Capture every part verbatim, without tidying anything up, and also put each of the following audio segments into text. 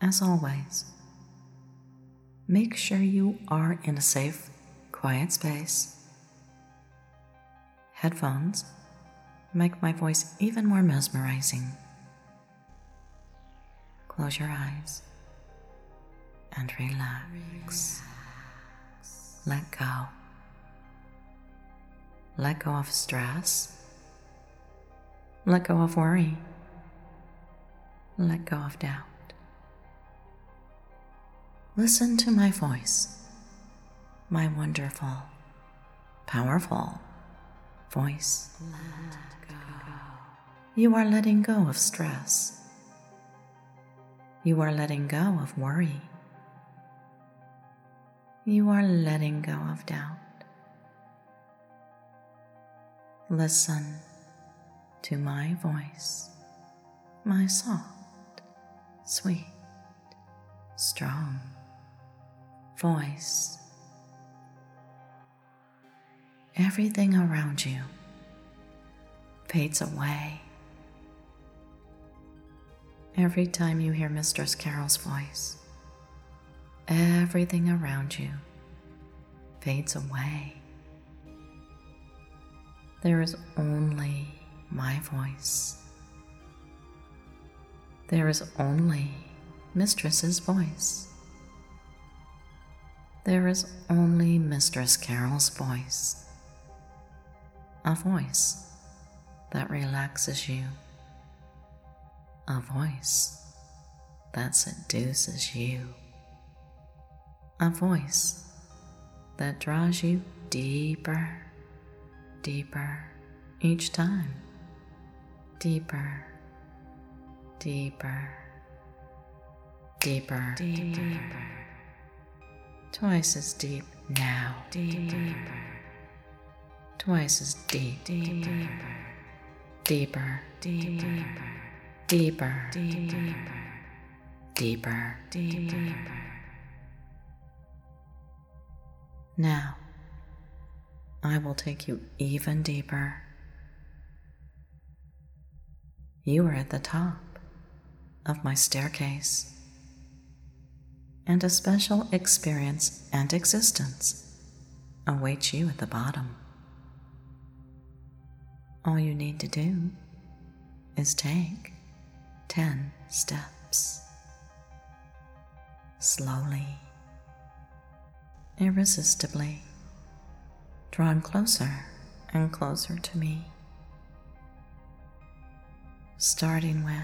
as always, make sure you are in a safe, quiet space. Headphones make my voice even more mesmerizing. Close your eyes and relax. Let go. Let go of stress. Let go of worry. Let go of doubt. Listen to my voice, my wonderful, powerful voice. Let go. You are letting go of stress. You are letting go of worry. You are letting go of doubt. Listen to my voice, my soft, sweet, strong voice. Everything around you fades away every time you hear Mistress Carol's voice. Everything around you fades away. There is only my voice. There is only Mistress's voice. There is only Mistress Carol's voice. A voice that relaxes you. A voice that seduces you. A voice that draws you deeper, deeper each time. Deeper, deeper, deeper, deeper. Twice as deep now. Deeper. Twice as deep. Deeper. Deeper. Deeper. Deeper. Deeper. Deeper. Deeper. Now, I will take you even deeper. You are at the top of my staircase, and a special experience and existence awaits you at the bottom. All you need to do is take ten steps. Slowly, irresistibly, drawn closer and closer to me. Starting with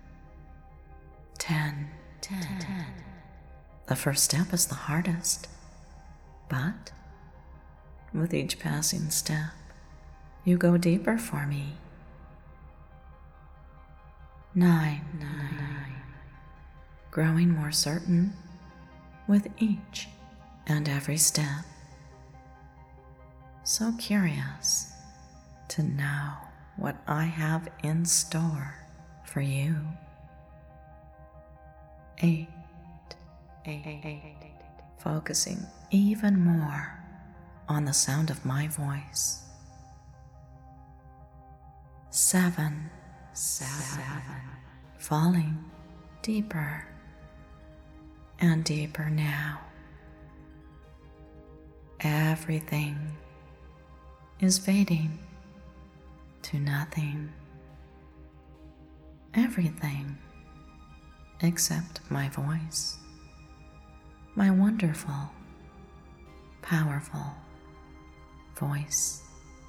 ten, ten, ten. The first step is the hardest, but with each passing step, you go deeper for me. Nine, nine, nine. Growing more certain with each and every step. So curious to know what I have in store for you. Eight, eight, eight, focusing even more on the sound of my voice. Seven, seven, falling deeper and deeper now. Everything is fading to nothing. Everything except my voice, my wonderful, powerful voice.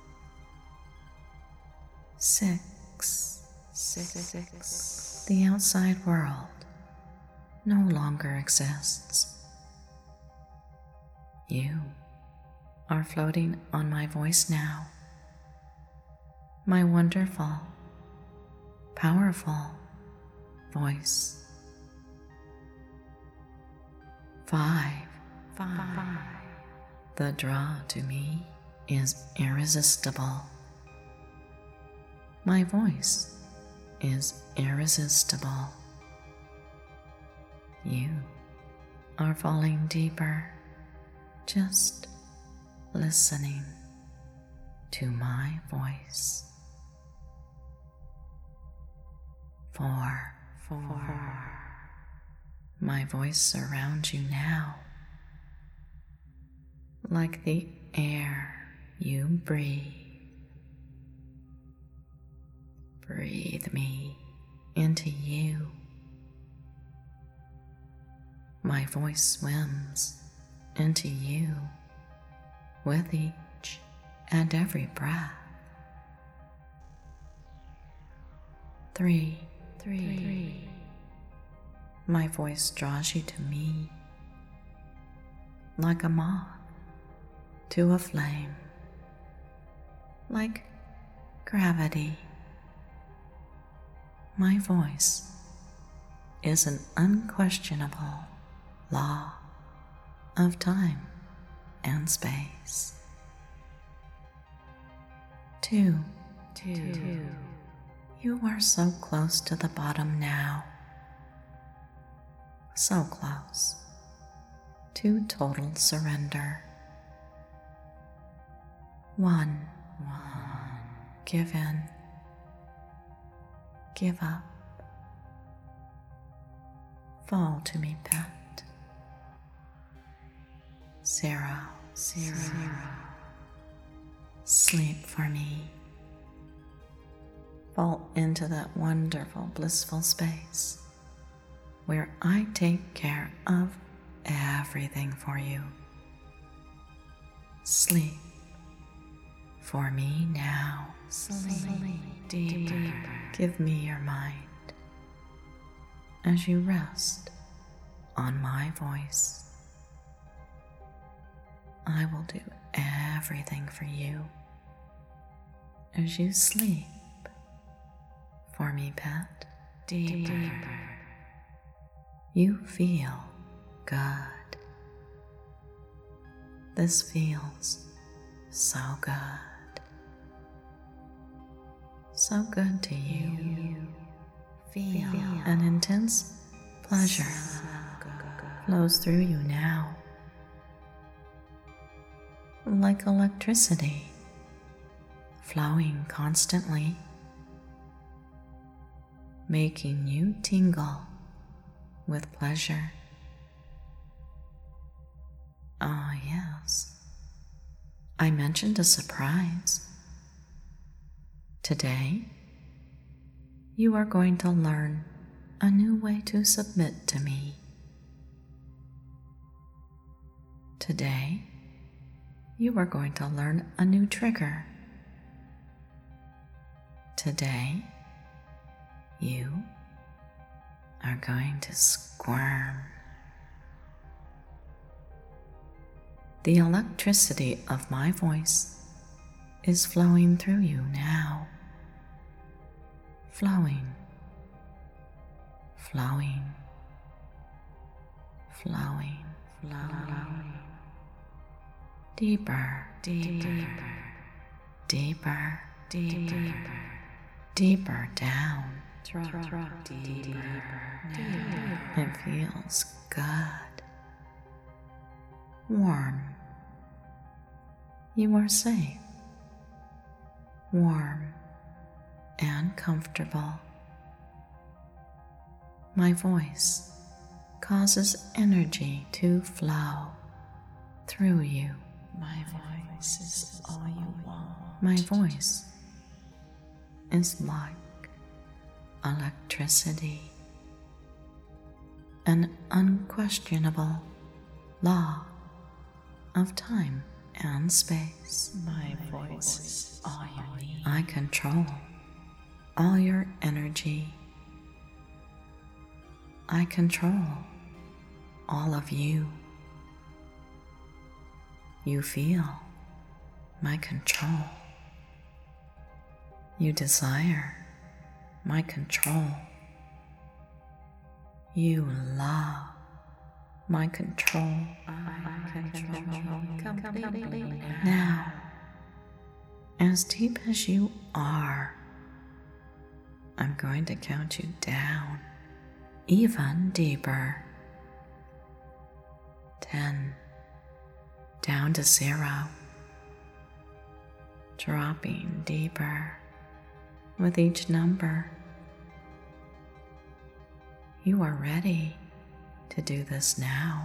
Six, six, six. The outside world no longer exists. You are floating on my voice now. My wonderful, powerful voice. Five, five. The draw to me is irresistible. My voice is irresistible. You are falling deeper, just listening to my voice. Four, four. My voice surrounds you now, like the air you breathe. Breathe me into you. My voice swims into you with each and every breath. Three, three, three. My voice draws you to me like a moth to a flame, like gravity. My voice is an unquestionable law of time and space. Two, two, two. You are so close to the bottom now, so close to total surrender. One, one. Give in, give up. Fall to me, pet. Zero, zero, zero. Sleep for me. Fall into that wonderful, blissful space where I take care of everything for you. Sleep for me now. Sleep, Sleep deeper. deeper. Give me your mind as you rest on my voice. I will do everything for you as you sleep for me, pet. Deeper. Deeper. You feel good. This feels so good. So good to you. You feel, feel an intense pleasure so flows through you now, like electricity flowing constantly, making you tingle with pleasure. Ah, yes, I mentioned a surprise. Today, you are going to learn a new way to submit to me. Today, you are going to learn a new trigger. Today, you are going to squirm. The electricity of my voice is flowing through you now. Flowing, flowing, flowing, flowing. Deeper, deeper, deeper, deeper, deeper down. Drop, drop, deeper, deeper. It feels good. Warm. You are safe. Warm and comfortable. My voice causes energy to flow through you. My voice is all you want. My voice is like electricity, an unquestionable law of time and space. My voice is all you need. I control all your energy. I control all of you. You feel my control. You desire my control. You love my control. I control completely now. As deep as you are, I'm going to count you down even deeper. Ten, down to zero, dropping deeper with each number. You are ready to do this now.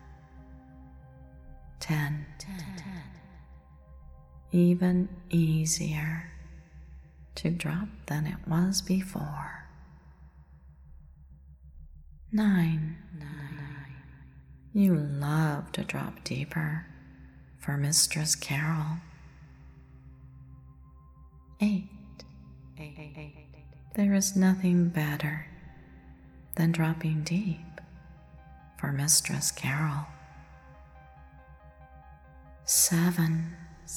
Ten. Even easier to drop than it was before. Nine. You love to drop deeper for Mistress Carol. Eight. There is nothing better than dropping deep for Mistress Carol. Seven.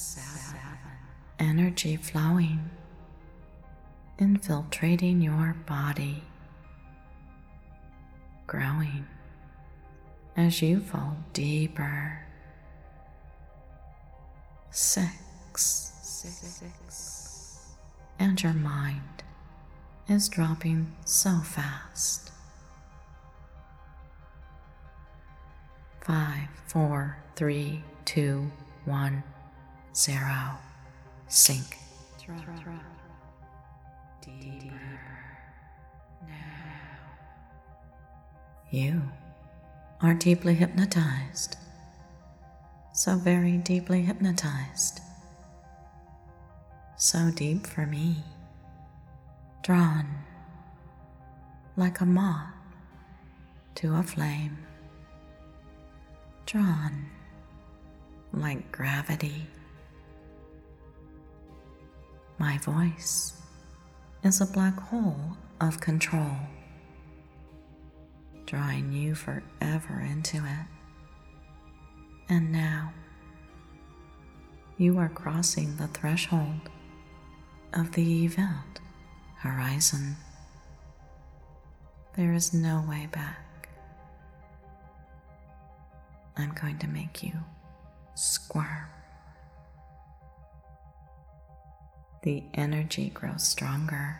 Energy flowing, infiltrating your body, growing as you fall deeper. Six. And your mind is dropping so fast. Five, four, three, two, one, zero. Sink. Drop. Drop. Deeper. Now. You are deeply hypnotized. So very deeply hypnotized. So deep for me. Drawn like a moth to a flame. Drawn like gravity. My voice is a black hole of control, drawing you forever into it. And now, you are crossing the threshold of the event horizon. There is no way back. I'm going to make you squirm. The energy grows stronger.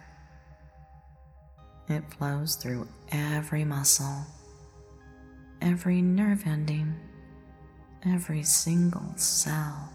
It flows through every muscle, every nerve ending, every single cell.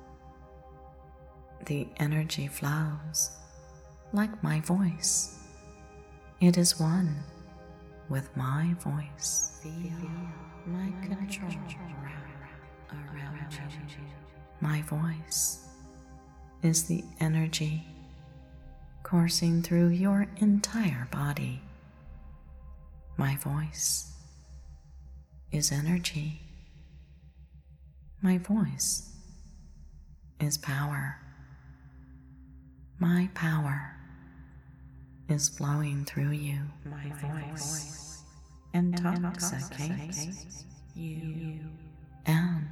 The energy flows like my voice. It is one with my voice. Feel my control around you. My voice is the energy coursing through your entire body. My voice is energy. My voice is power. My power is flowing through you. My voice intoxicates you. And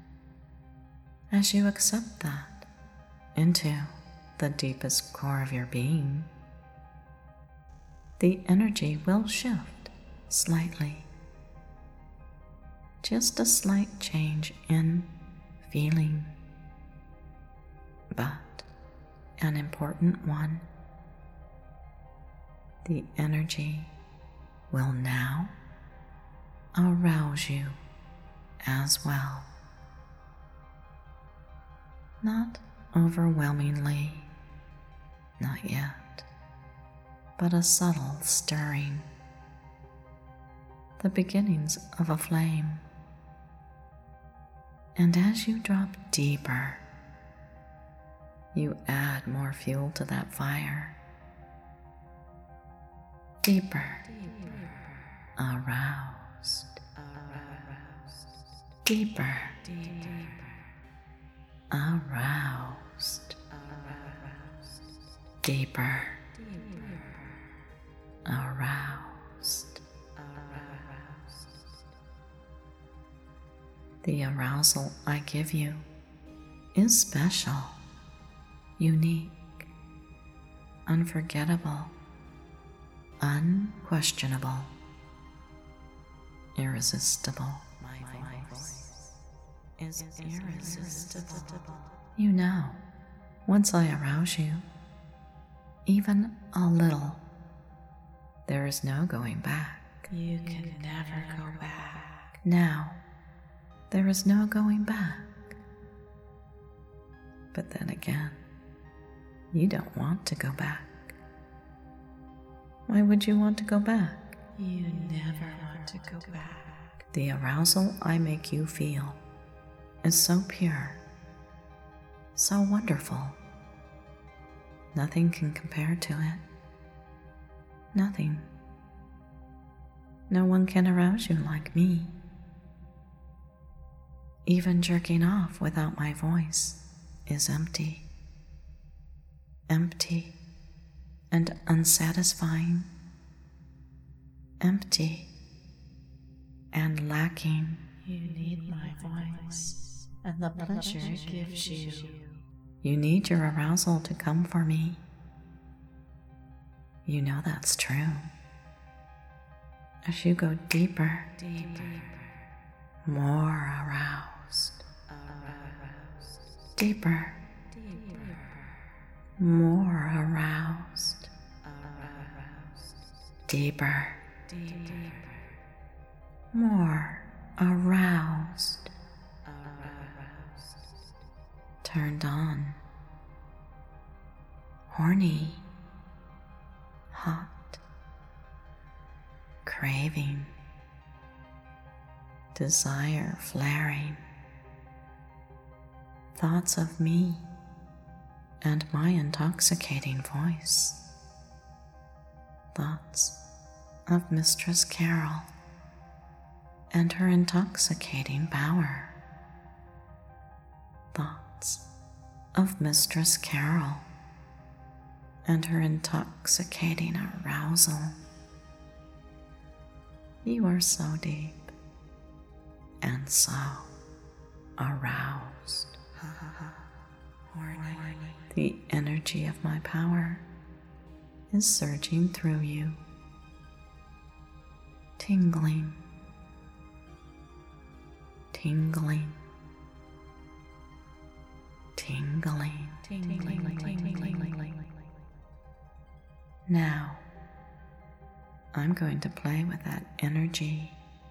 as you accept that into the deepest core of your being, the energy will shift slightly. Just a slight change in feeling, but an important one. The energy will now arouse you as well. Not overwhelmingly, not yet, but a subtle stirring, the beginnings of a flame. And as you drop deeper, you add more fuel to that fire. Deeper, deeper. Aroused, aroused. Deeper, deeper. Aroused, aroused. Deeper, deeper. Aroused, aroused. The arousal I give you is special, unique, unforgettable, unquestionable, irresistible. My voice is irresistible. You know, once I arouse you, even a little, there is no going back. You can never go back. Now, there is no going back. But then again, you don't want to go back. Why would you want to go back? You never want to go back. The arousal I make you feel is so pure, so wonderful. Nothing can compare to it. Nothing. No one can arouse you like me. Even jerking off without my voice is empty. Empty and unsatisfying. Empty and lacking. You need my voice and the pleasure it gives you. You need your arousal to come for me. You know that's true. As you go deeper, deeper, more aroused, aroused, deeper, deeper, more aroused, aroused, deeper, deeper, more aroused, aroused, turned on, horny, hot, craving, desire flaring, thoughts of me and my intoxicating voice, thoughts of Mistress Carol and her intoxicating power, thoughts of Mistress Carol and her intoxicating arousal. You are so deep and so aroused. The energy of my power is surging through you, tingling, tingling, tingling, tingling, tingling. Now, I'm going to play with that energy.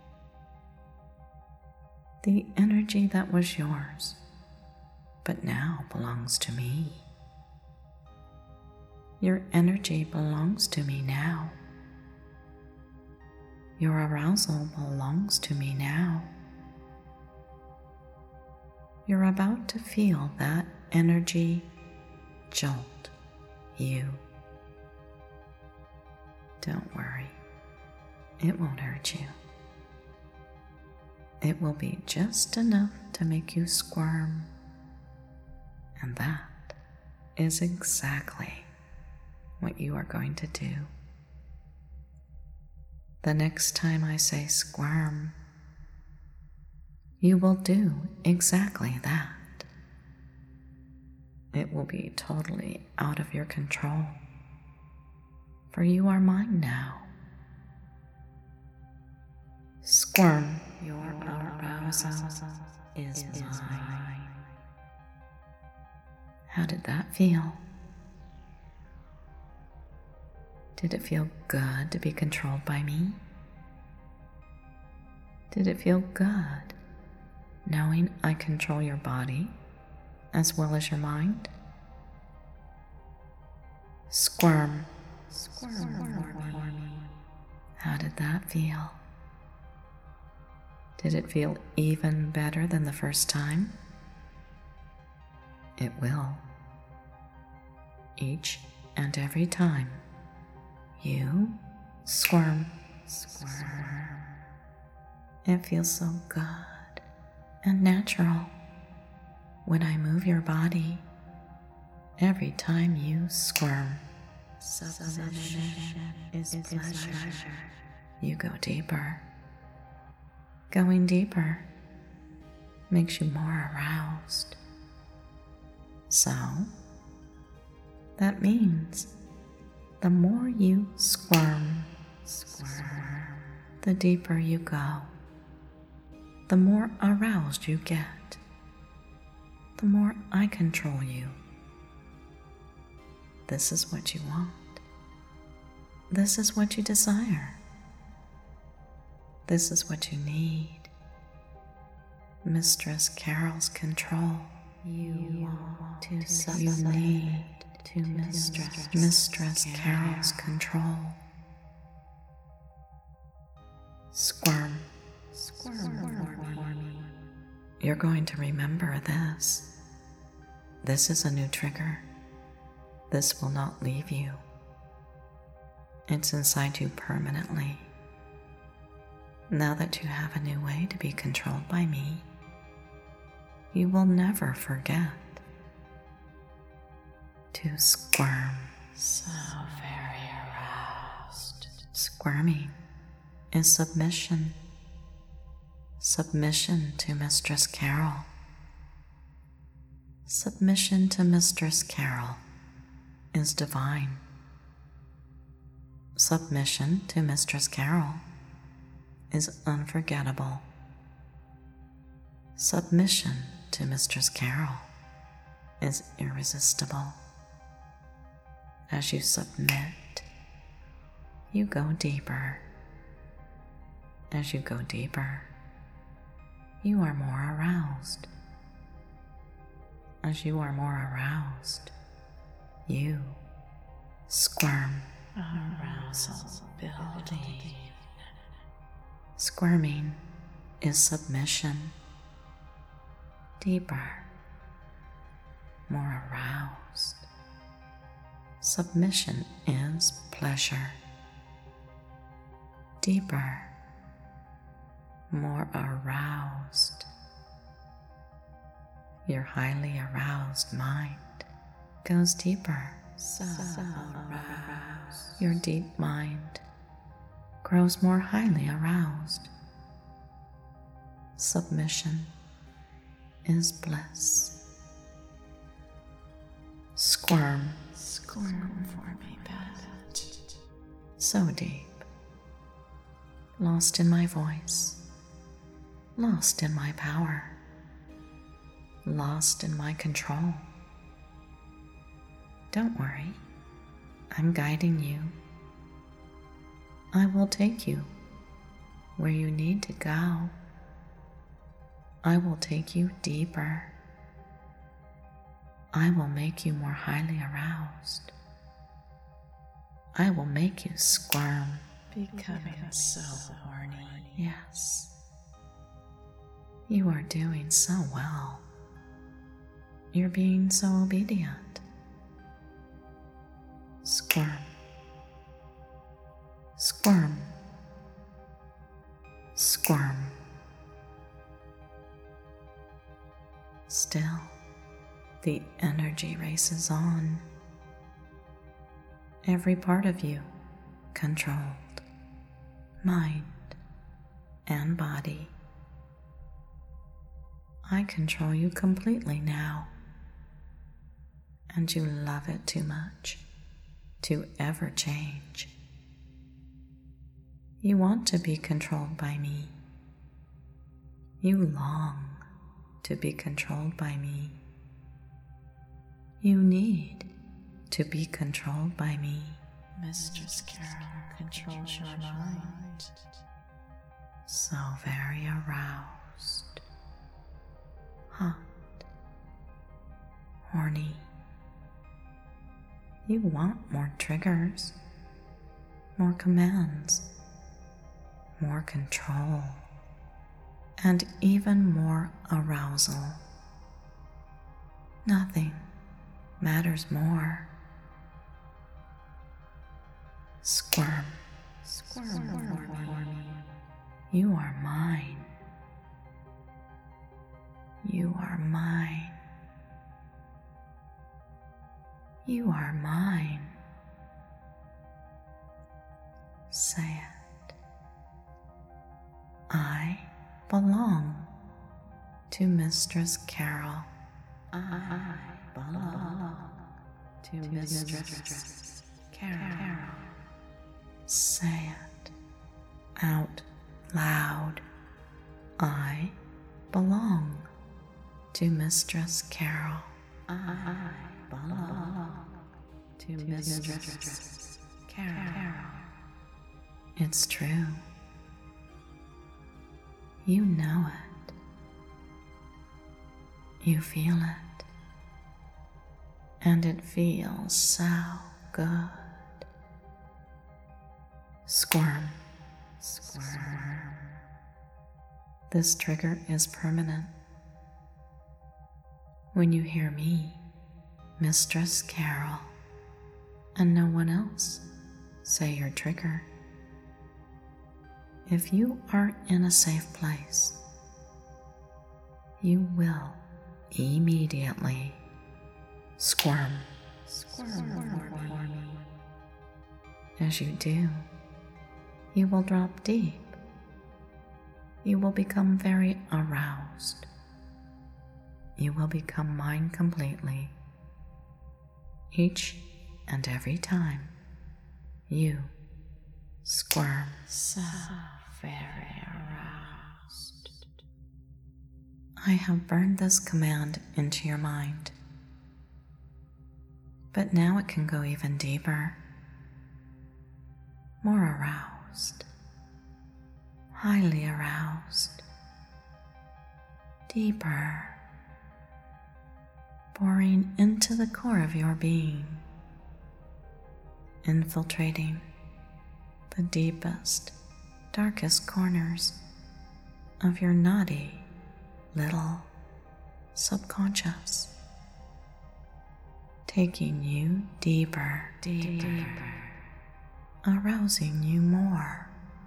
The energy that was yours, but now belongs to me. Your energy belongs to me now. Your arousal belongs to me now. You're about to feel that energy jolt you. Don't worry, it won't hurt you. It will be just enough to make you squirm, and that is exactly what you are going to do. The next time I say squirm, you will do exactly that. It will be totally out of your control, for you are mine now. Squirm, your arousal is mine. How did that feel? Did it feel good to be controlled by me? Did it feel good knowing I control your body as well as your mind? Squirm, squirm for me. How did that feel? Did it feel even better than the first time? It will. Each and every time you squirm, squirm. It feels so good and natural when I move your body. Every time you squirm, submission is pleasure. You go deeper. Going deeper makes you more aroused. So, that means the more you squirm, squirm, the deeper you go, the more aroused you get, the more I control you. This is what you want. This is what you desire. This is what you need. Mistress Carol's control. You want to submit you need to Mistress, Mistress Carol's control. Squirm. Squirm for me. You're going to remember this. This is a new trigger. This will not leave you. It's inside you permanently. Now that you have a new way to be controlled by me, you will never forget to squirm. So very aroused. Squirming is submission. Submission to Mistress Carol. Submission to Mistress Carol is divine. Submission to Mistress Carol is unforgettable. Submission to Mistress Carol is irresistible. As you submit, you go deeper. As you go deeper, you are more aroused. As you are more aroused, you squirm. Arousal building. Squirming is submission. Deeper, more aroused. Submission is pleasure. Deeper, more aroused. Your highly aroused mind goes deeper. So aroused. Your deep mind grows more highly aroused. Submission is bliss. Squirm. Squirm for me, Beth. So deep. Lost in my voice. Lost in my power. Lost in my control. Don't worry, I'm guiding you. I will take you where you need to go. I will take you deeper. I will make you more highly aroused. I will make you squirm. Becoming so horny. Yes, you are doing so well. You're being so obedient. Squirm. Squirm. Squirm. Still, the energy races on. Every part of you controlled, mind and body. I control you completely now, and you love it too much to ever change. You want to be controlled by me. You long to be controlled by me. You need to be controlled by me. Mistress Carol controls your mind. So very aroused, hot, horny. You want more triggers, more commands, more control, and even more arousal. Nothing matters more. Squirm. Squirm for me. You are mine. You are mine. You are mine. Say it. I belong to Mistress Carol. I belong to Mistress Carol. Say it out loud. I belong to Mistress Carol. I belong to Mistress Carol. It's true. You know it. You feel it. And it feels so good. Squirm. squirm. This trigger is permanent. When you hear me, Mistress Carol, and no one else, say your trigger, if you are in a safe place, you will immediately squirm. Squirm. As you do, you will drop deep. You will become very aroused. You will become mine completely. Each and every time you squirm. So very aroused. I have burned this command into your mind, but now it can go even deeper, more aroused, highly aroused, deeper, boring into the core of your being, infiltrating the deepest, darkest corners of your naughty little subconscious, taking you deeper, deeper, deeper, arousing you more,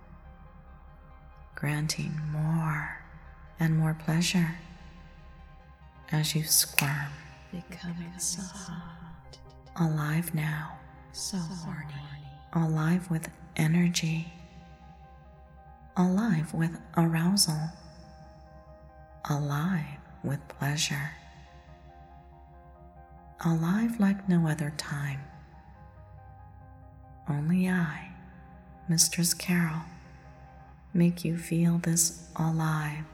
granting more and more pleasure as you squirm, becoming so hot, alive now, so horny, alive with energy, alive with arousal, alive with pleasure, alive like no other time. Only I, Mistress Carol, make you feel this alive,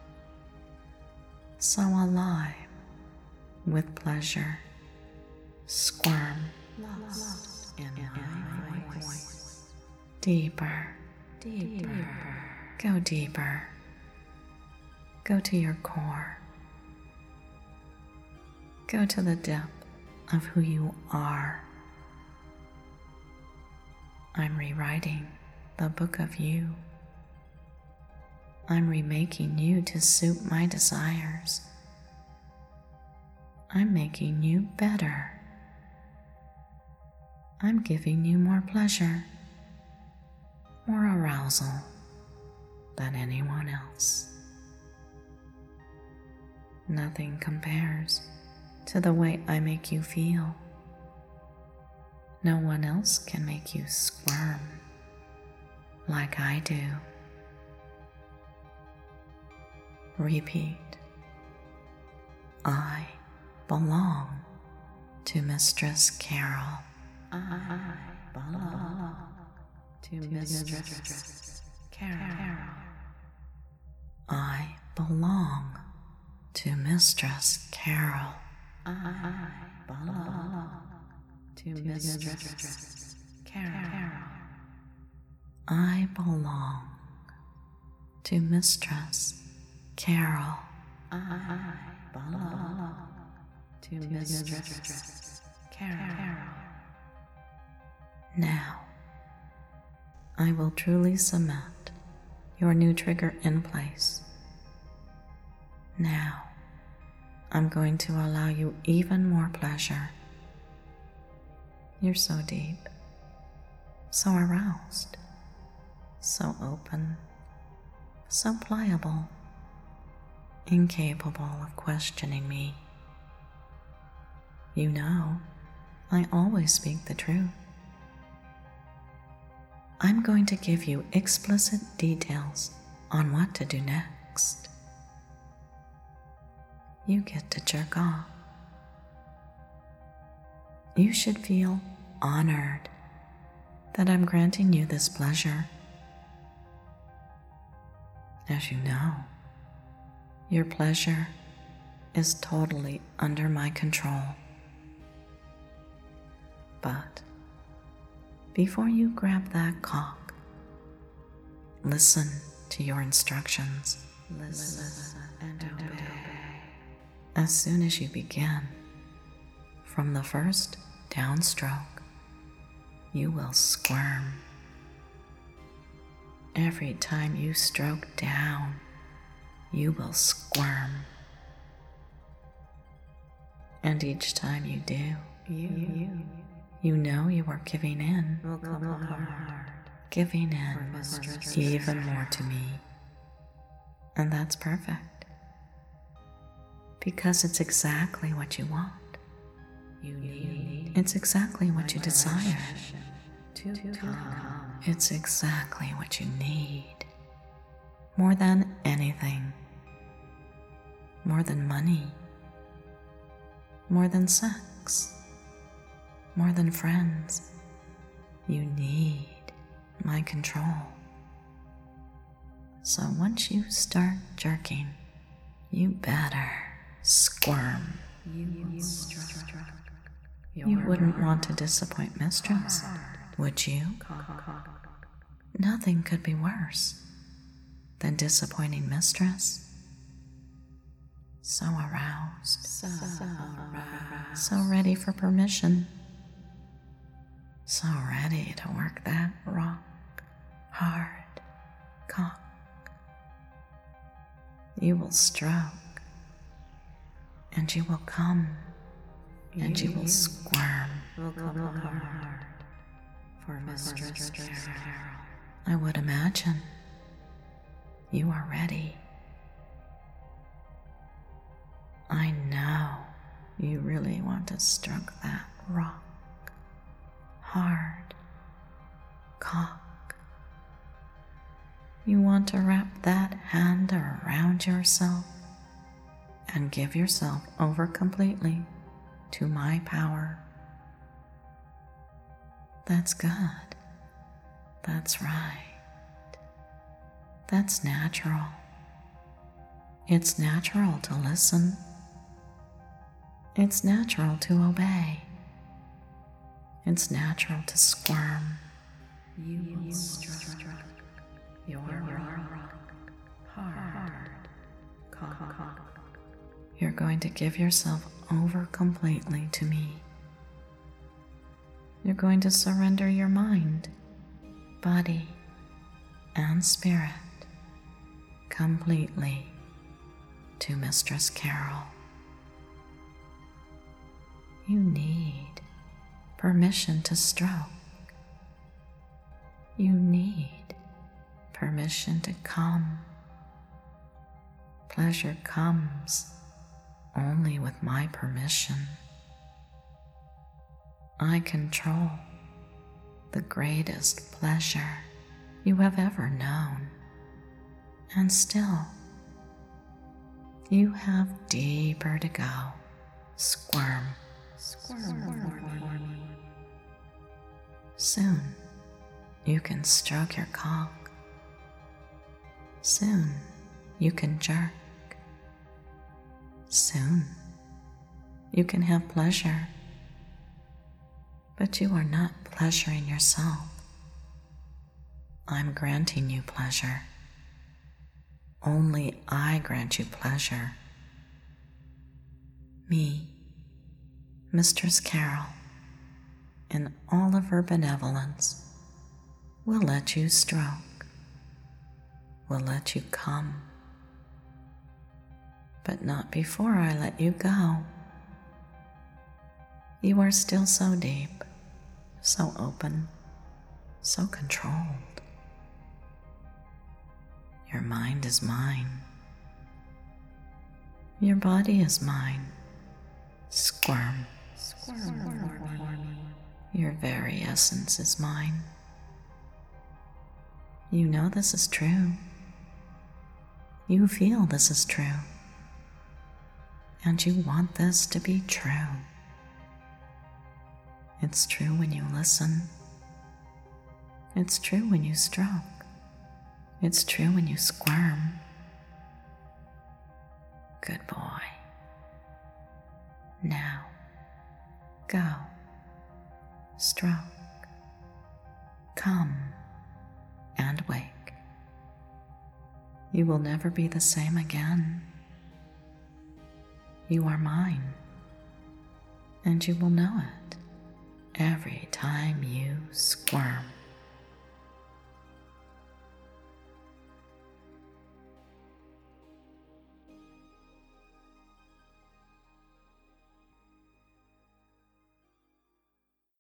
so alive with pleasure. Squirm, lost in my voice. Deeper, Deeper. go deeper, go to your core, go to the depth of who you are. I'm rewriting the book of you. I'm remaking you to suit my desires. I'm making you better. I'm giving you more pleasure, more arousal than anyone else. Nothing compares to the way I make you feel. No one else can make you squirm like I do. Repeat. I belong to Mistress Carol. I belong to Mistress Carol. I belong to Mistress Carol. I belong to Mistress Carol. I belong to Mistress Carol. I belong to Mistress Carol. Now, I will truly cement your new trigger in place. Now, I'm going to allow you even more pleasure. You're so deep, so aroused, so open, so pliable, incapable of questioning me. You know, I always speak the truth. I'm going to give you explicit details on what to do next. You get to jerk off. You should feel honored that I'm granting you this pleasure. As you know, your pleasure is totally under my control. But before you grab that cock, listen to your instructions. Listen and obey. As soon as you begin, from the first downstroke, you will squirm. Every time you stroke down, you will squirm. And each time you do, you, you, you know you are giving in, will come apart, giving in even more to me. And that's perfect, because it's exactly what you want. You need It's exactly what you desire. to come. It's exactly what you need. More than anything. More than money. More than sex. More than friends. You need my control. So once you start jerking, you better squirm. You will struck. You wouldn't want to disappoint mistress, would you? Nothing could be worse than disappointing mistress. So aroused, So aroused. so ready for permission, so ready to work that rock hard cock. You will stroke, and you will come, and you will squirm. Will come apart for Mistress Carol. I would imagine you are ready. I know you really want to stroke that rock hard cock. You want to wrap that hand around yourself and give yourself over completely to my power. That's good. That's right. That's natural. It's natural to listen. It's natural to obey. It's natural to squirm. You will struck your rock hard cock. You're going to give yourself over completely to me. You're going to surrender your mind, body, and spirit completely to Mistress Carol. You need permission to stroke. You need permission to come. Pleasure comes only with my permission. I control the greatest pleasure you have ever known, and still you have deeper to go. Squirm. Squirm for me. Soon you can stroke your cock. Soon you can jerk. Soon you can have pleasure. But you are not pleasuring yourself. I'm granting you pleasure. Only I grant you pleasure. Me, Mistress Carol, in all of her benevolence, will let you stroke, will let you come, but not before I let you go. You are still so deep, so open, so controlled. Your mind is mine. Your body is mine. Squirm. Squirm for me. Your very essence is mine. You know this is true. You feel this is true. And you want this to be true. It's true when you listen. It's true when you stroke. It's true when you squirm. Good boy. Now, go. Stroke. Come and wake. You will never be the same again. You are mine, and you will know it every time you squirm.